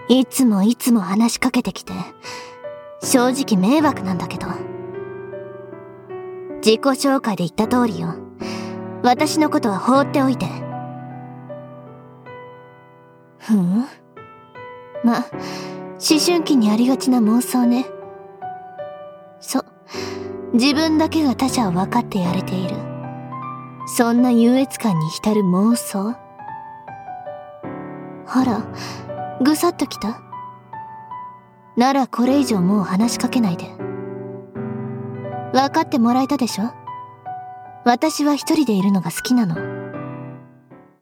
いつも話しかけてきて、正直迷惑なんだけど。自己紹介で言った通りよ。私のことは放っておいて。ま、思春期にありがちな妄想ね。自分だけが他者を分かってやれている。そんな優越感に浸る妄想。ほら、ぐさっときた？ならこれ以上もう話しかけないで。分かってもらえたでしょ？私は一人でいるのが好きなの。